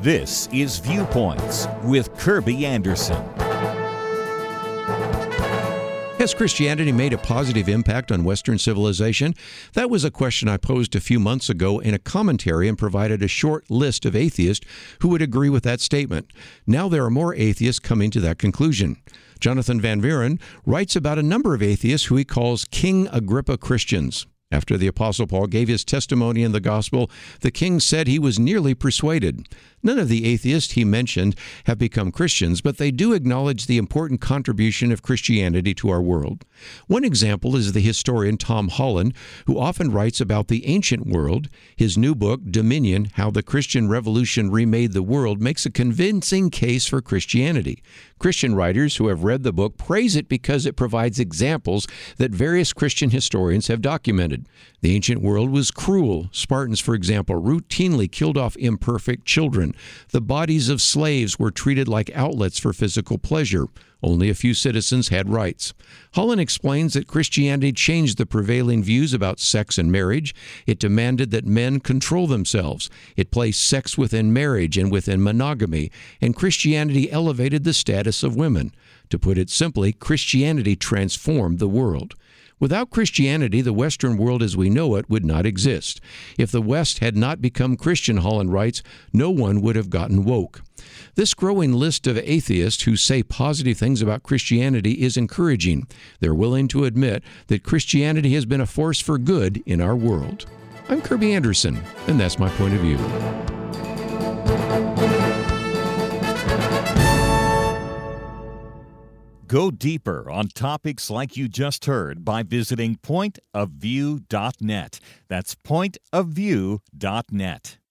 This is Viewpoints with Kirby Anderson. Has Christianity made a positive impact on Western civilization? That was a question I posed a few months ago in a commentary and provided a short list of atheists who would agree with that statement. Now there are more atheists coming to that conclusion. Jonathan Van Vuuren writes about a number of atheists who he calls King Agrippa Christians. After the Apostle Paul gave his testimony in the gospel, the king said he was nearly persuaded. None of the atheists he mentioned have become Christians, but they do acknowledge the important contribution of Christianity to our world. One example is the historian Tom Holland, who often writes about the ancient world. His new book, Dominion: How the Christian Revolution Remade the World, makes a convincing case for Christianity. Christian writers who have read the book praise it because it provides examples that various Christian historians have documented. The ancient world was cruel. Spartans, for example, routinely killed off imperfect children. The bodies of slaves were treated like outlets for physical pleasure. Only a few citizens had rights. Holland explains that Christianity changed the prevailing views about sex and marriage. It demanded that men control themselves. It placed sex within marriage and within monogamy, and Christianity elevated the status of women. To put it simply, Christianity transformed the world. Without Christianity, the Western world as we know it would not exist. If the West had not become Christian, Holland writes, no one would have gotten woke. This growing list of atheists who say positive things about Christianity is encouraging. They're willing to admit that Christianity has been a force for good in our world. I'm Kirby Anderson, and that's my point of view. Go deeper on topics like you just heard by visiting pointofview.net. That's pointofview.net.